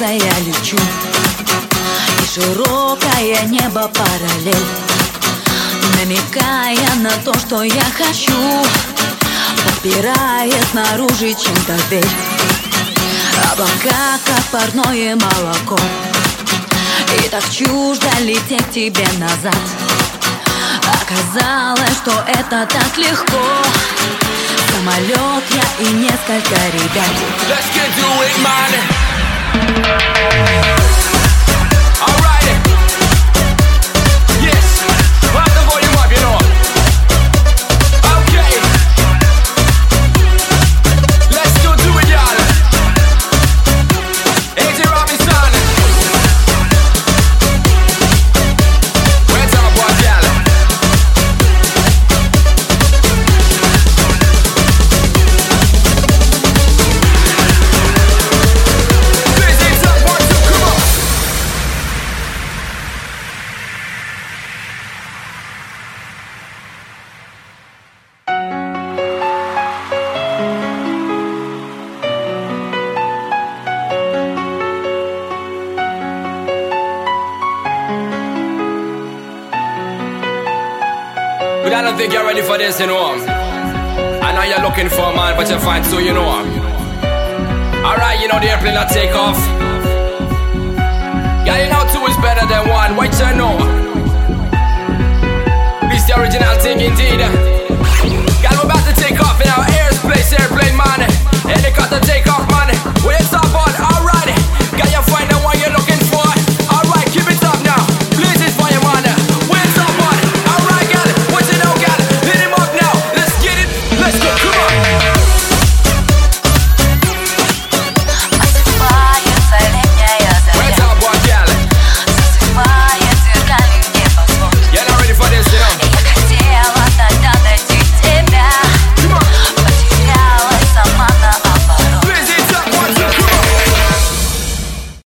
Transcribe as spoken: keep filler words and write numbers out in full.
высоко я лечу, и широкое небо параллель, намекая на то, что я хочу, подпирая снаружи чем-то дверь. Облака, как парное молоко, и так чуждо лететь к тебе назад. Оказалось, что это так легко. Самолет я и несколько ребят. Let's get to it, man. Alright. Yes. Put the volume up, you know. Okay. Let's go do it, y'all. A J Robinson. Where's our boy, y'all? But I don't think you're ready for this, you know. I know you're looking for a man, but you find two, you know. Alright, you know the airplane will take off. Yeah, you know two is better than one, what you know? This the original thing indeed. Girl, we're about to take off in our airspace, airplane man. Helicopter take off, man.